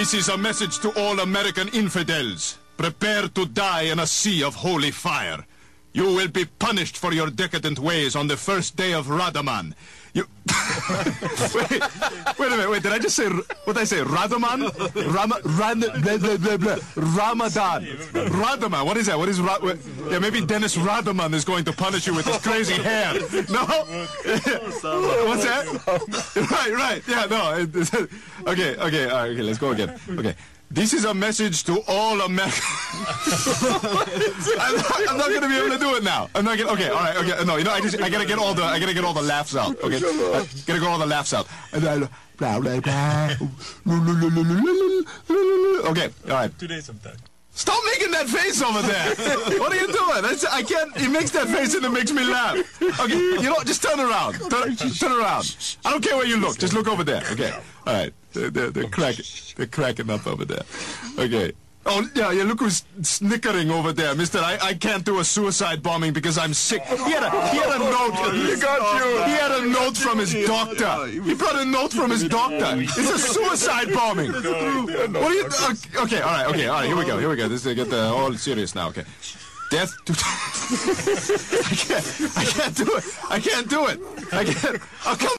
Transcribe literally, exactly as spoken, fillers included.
This is a message to all American infidels. Prepare to die in a sea of holy fire. You will be punished for your decadent ways on the first day of Radaman. You... wait, wait a minute, wait, did I just say... What did I say? Radaman? Rama... Ran... Blah, blah, blah, blah. Ramadan. Radaman, what is that? What is... Ra what... Yeah, maybe Dennis Radaman is going to punish you with his crazy hair. No? What's that? Right, right, yeah, no. Okay, okay, all right, okay, let's go again. Okay. This is a message to all Americans. I'm not, I'm not going to be able to do it now. I'm not going. Okay, all right. Okay, no, you know, I just I gotta get all the I gotta get all the laughs out. Okay, I gotta get all the laughs out. Okay, all right. Two days sometime. Stop making that face over there. What are you doing? That's, I can't. He makes that face and it makes me laugh. Okay, you know, just turn around. Turn, turn around. I don't care where you look. Just look over there. Okay. All right. They're, they're, they're cracking. They're cracking up over there. Okay. Oh, yeah, yeah, look who's snickering over there. Mister, I, I can't do a suicide bombing because I'm sick. He had a, he had a note. He got you. He had a note from his doctor. He brought a note from his doctor. It's a suicide bombing. What are you... Okay, all right, okay, all right, here we go, here we go. This is get the all serious now, okay. Death to... I can't, I can't do it. I can't do it. I can't... Oh, come